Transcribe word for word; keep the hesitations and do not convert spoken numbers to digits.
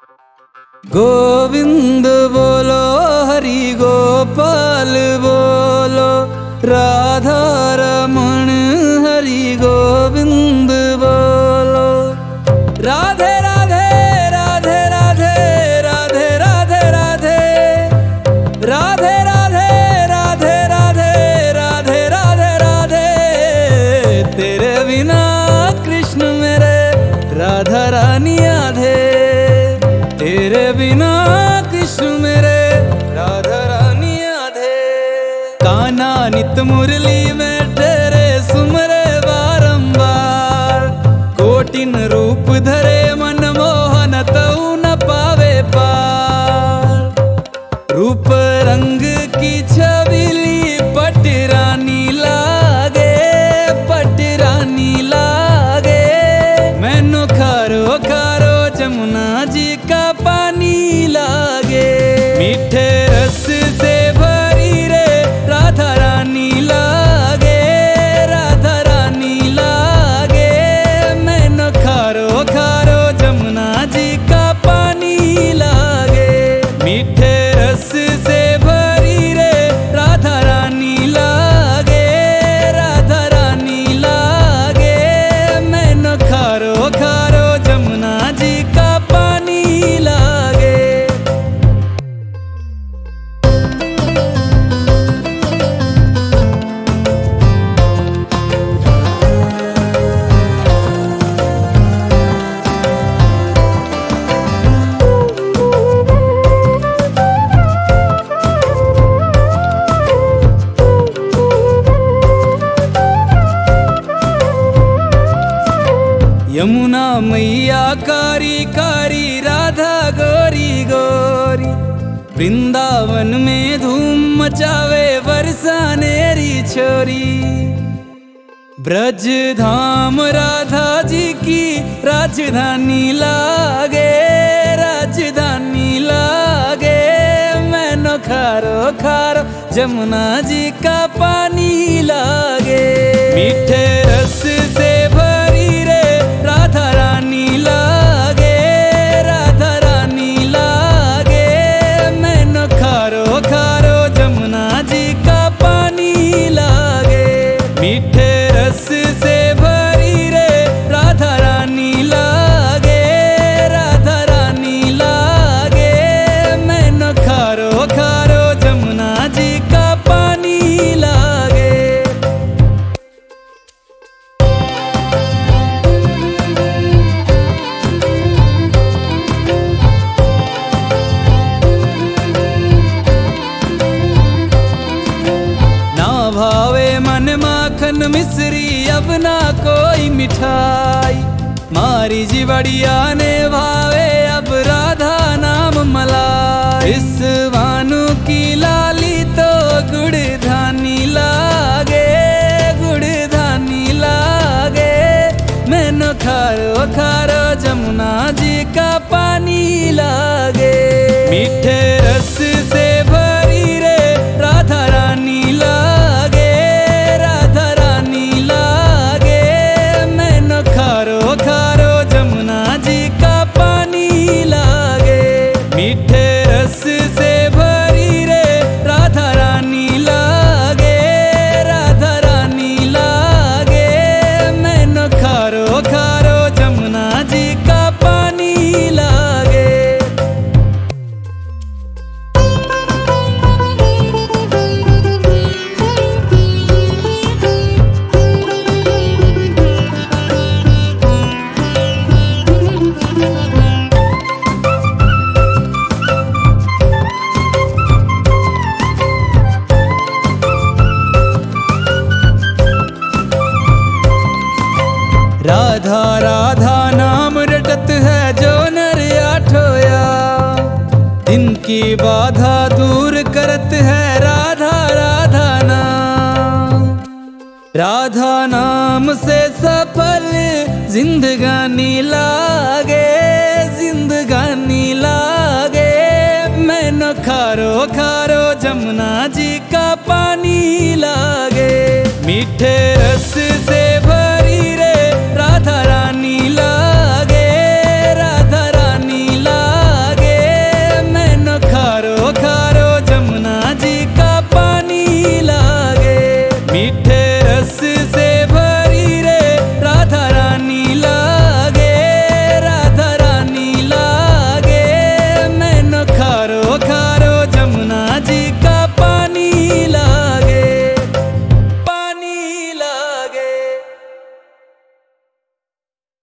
गोविंद बोलो हरि गोपाल बोलो राधा रमण हरि गोविंद बोलो। राधे राधे राधे राधे राधे राधे राधे राधे राधे राधे राधे राधे राधे राधे। तेरे बिना कृष्ण मेरे राधा रानी आधे, तेरे बिना कृष्ण मेरे राधा रानी आधे। कान्हा नित मुरली में तेरे सुमरे बारंबार, कोटिन रूप धरे मन मोहन तऊ न पावे पार। रूप रंग की छबिली पटरानी लागे, पटरानी लागे। मैनू खारो खारो जमुना जी का पानी लागे। मीठे रस से भरी रे राधा रानी लागे, राधा रानी लागे। मैनू खारो खारो जमुना जी का पानी लागे। मीठे रस से भरी रे राधा रानी लागे, राधा रानी लागे। मैनू खारो खारो जमुना जी का पानी लागे। यमुना मैया कारी कारी राधा गोरी गोरी। वृंदावन में धूम मचावे बरसानेरी छोरी। ब्रज धाम राधा जी की राजधानी लागे, राजधानी लागे। मैनो खारो खारो जमुना जी का पानी लागे। मीठे रस से भरी रे राधा रानी लागे, राधा रानी लागे। मैनो खारो खारो जमुना जी का पानी लागे। मीठे रस से भरी रे राधा रानी लागे, राधा रानी लागे। मैनो खारो खारो जमुना जी का पानी लागे। भावे मन माखन मिश्री अब ना कोई मिठाई। मारी जी बढ़िया ने भावे अब राधा नाम मलाई। इस भानु की लाली तो गुड़ धानी लागे, गुड़ धानी लागे। मैनो खारो खारो जमुना जी का पानी लागे। मीठे रस से भरी रे राधा रानी लागे, राधा रानी लागे। मैनो खारो खारो जमुना जी का पानी लागे। मीठे रस से भरी रे राधा रानी लागे, राधा रानी लागे। मैनो खारो खारो जमुना जी का पानी लागे। राधा राधा नाम रटत है जो नर आठोया। दिन की बाधा दूर करत है राधा राधा नाम। राधा नाम से सफल जिंदगानी लागे, जिंदगानी लागे। मैनो खारो खारो जमुना जी का पानी लागे। मीठे रस से